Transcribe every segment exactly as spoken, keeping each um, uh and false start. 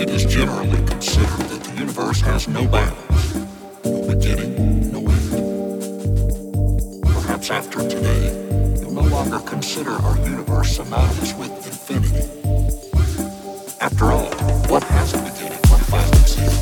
It is generally considered that the universe has no bounds, no beginning, no end. Perhaps after today, you'll no longer consider our universe synonymous with infinity. After all, what has a beginning? What finds its end?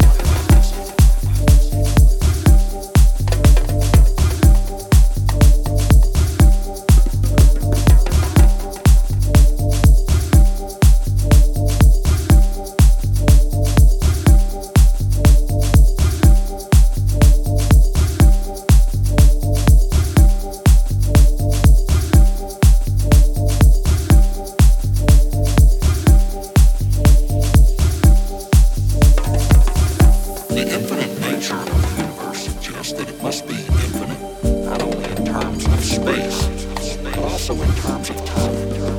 That it must be infinite, not only in terms of space, but also in terms of time.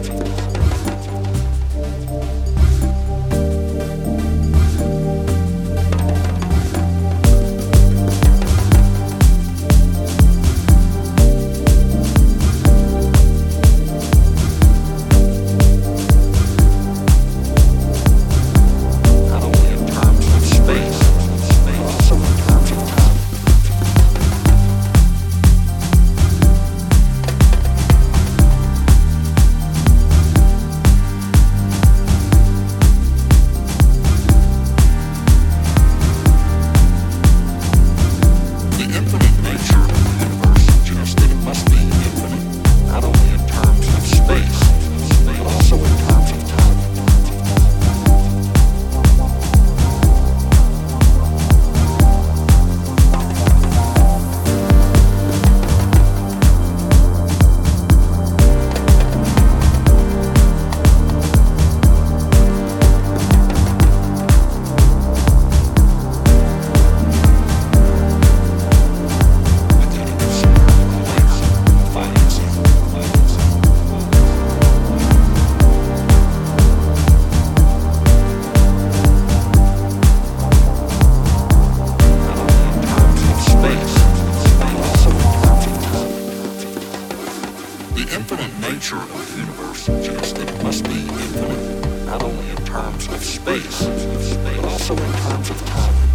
The infinite nature of the universe suggests that it must be infinite, not only in terms of space, but also in terms of time.